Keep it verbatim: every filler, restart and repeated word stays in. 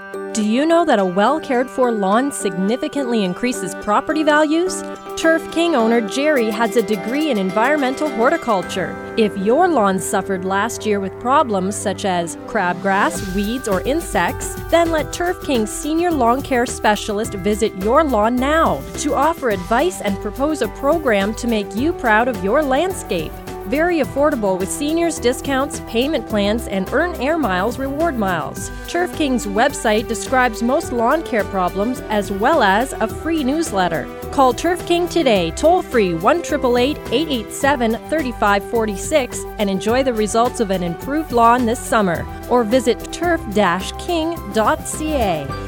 Do you know that a well-cared-for lawn significantly increases property values? Turf King owner Jerry has a degree in environmental horticulture. If your lawn suffered last year with problems such as crabgrass, weeds, or insects, then let Turf King's senior lawn care specialist visit your lawn now to offer advice and propose a program to make you proud of your landscape. Very affordable with seniors discounts, payment plans, and Earn Air Miles reward miles. Turf King's website describes most lawn care problems as well as a free newsletter. Call Turf King today, toll-free one eight eight eight, eight eight seven, three five four six and enjoy the results of an improved lawn this summer. Or visit turf dash king dot c a.